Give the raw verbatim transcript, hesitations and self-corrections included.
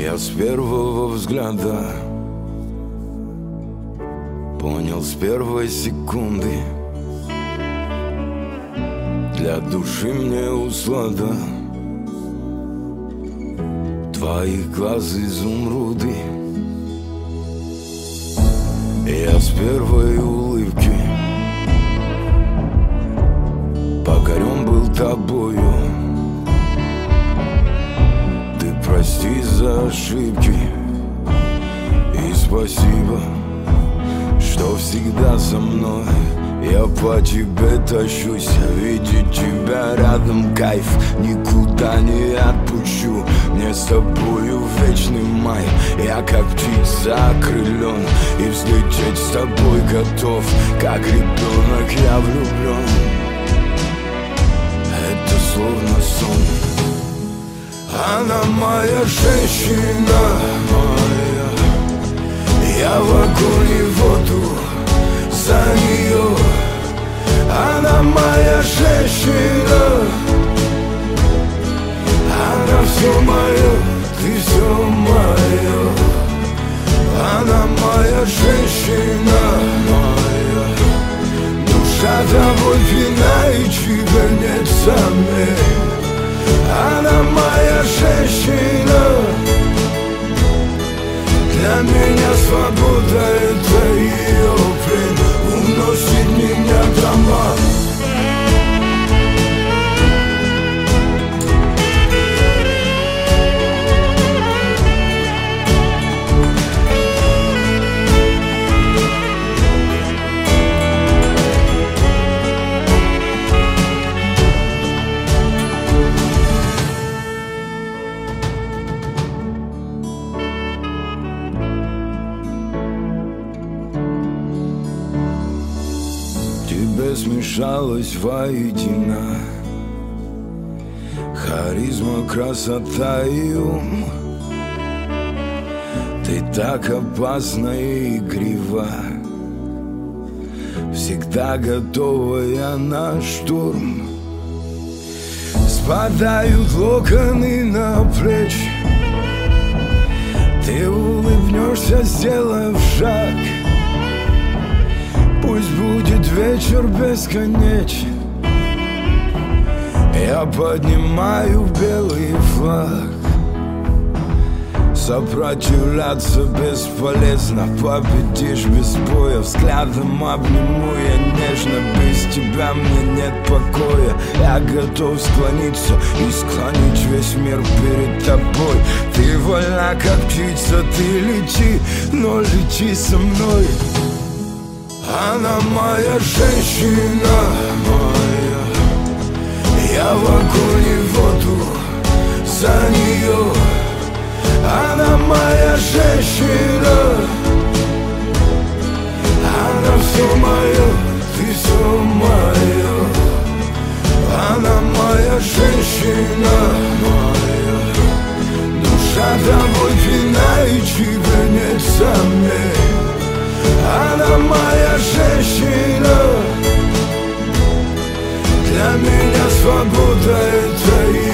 Я с первого взгляда понял с первой секунды: для души мне услада твои глаза изумруды. Я с первой улыбки покорен был тобою. Ты прости за ошибки и спасибо, что всегда со мной. Я по тебе тащусь, видеть тебя рядом кайф, никуда не отпущу. Мне с тобою вечный май, я как птица окрылен, и взлететь с тобой готов, как ребенок я влюблен. Это словно сон. Она моя женщина, моя. Я в огонь и воду за нее. Она моя женщина. Она все мое, ты все мое. Она моя женщина, моя. Душа тобой пьяна и чиганет сомнений. Она моя женщина. Для меня свобода — это ее плен, уносит меня дома. Смешалась воедино харизма, красота и ум. Ты так опасна и игрива, всегда готовая на штурм. Спадают локоны на плечи, ты улыбнешься, сделав шаг. Пусть будет вечер бесконечен, я поднимаю белый флаг. Сопротивляться бесполезно, победишь без боя. Взглядом обниму я нежно, без тебя мне нет покоя. Я готов склониться и склонить весь мир перед тобой. Ты вольна, как птица, ты лети, но лети со мной. Она моя женщина, моя. Я в огонь и воду за нее. Она моя женщина. Она все мое, ты все мое. Она моя женщина, моя. Душа тобой пьяна и чиганет сомнений. Она моя женщина. Для меня свобода — это